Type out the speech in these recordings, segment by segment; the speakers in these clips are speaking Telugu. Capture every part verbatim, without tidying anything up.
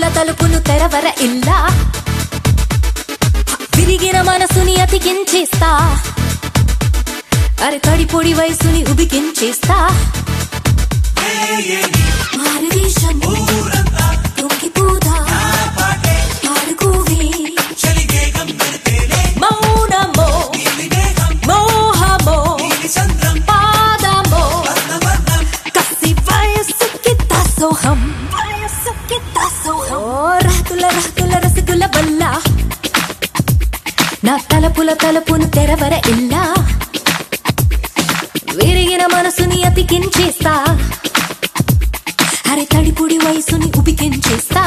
తలుపుల తలుపును తెరవర ఇల్లా విరిగిన మనసుని అతికించేస్తా అరే తడి పొడి వయసుని ఉబికించేస్తా మారువేషం తొంగిపోదా పాడుకోవే మౌనమో మోహమో పాదమో కసి వయసుకి దాసోహం వయసుకి దాసోహం రాతుల రాతుల రసగుల బల్ల నా తలపుల తలుపును తెరవర ఇల్లా విరిగిన మనసుని అతికించేస్తా అరే తడిపుడి వయసుని ఉబికించేస్తా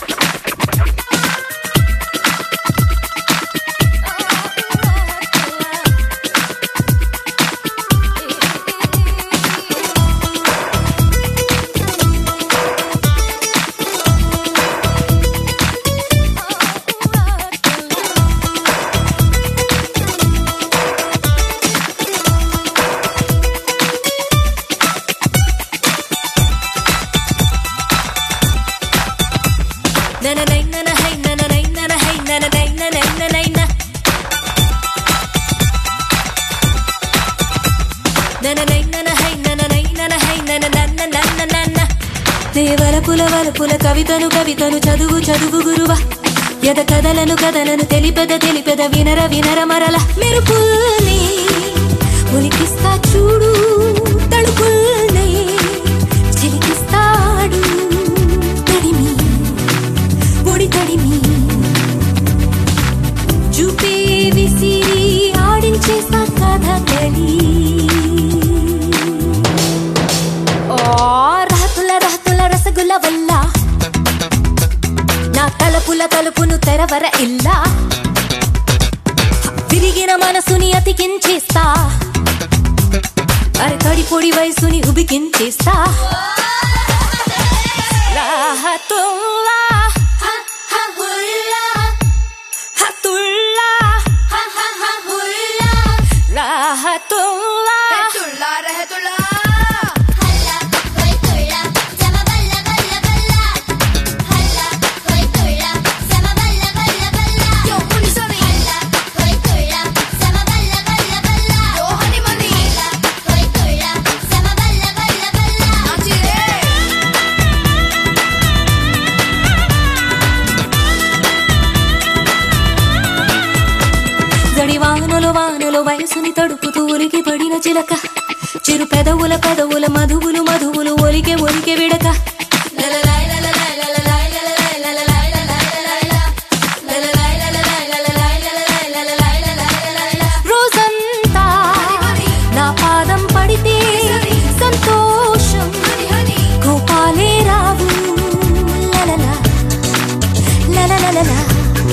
వలపుల వలపుల కవితను కవితను చదువు చదువు గురువా ఎద కథలను కథలను తెలిపెద తెలిపెద వినర వినర మరల మెరుపుల్ని ఉలికిస్తా చూడు తడుపుల్ని చిలికిస్తాడు తడిమి పొడి తడిమి చూపే విసిరి ఆడించేస్తా కథ కలి రసగుల వల్ల నా తలుపుల తలుపును తెరవర ఇల్లా విరిగిన మనసుని అతికించేస్తా అరే తడి పొడి వయసుని ఉబికించేస్తా రాహతుల్లా హతుల్లా రాహతుల్లా రహతుల్లా వానలో వానలో వయసుని తడుపుతూ ఒలికి పడిన చిలక చిరు పెదవుల పెదవుల మధువులు మధువులు ఒలికే ఒలికే విడక రోజంతా నా పాదం పడితే సంతోషం కోపాలే రావు లలలా లలలలలా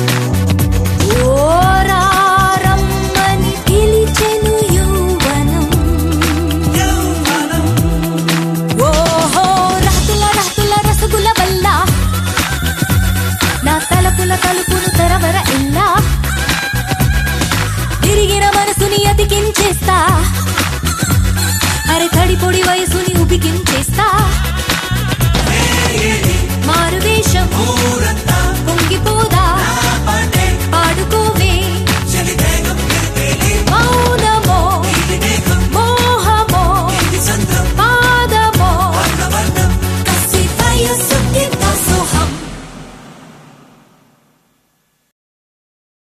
తలుపును తెరవర ఇల్లా విరిగిన మనసుని అతికించేస్తా అరే తడి పొడి వయసుని ఉబికించేస్తా మారువేషం పొంగిపోదా పాడుకోవే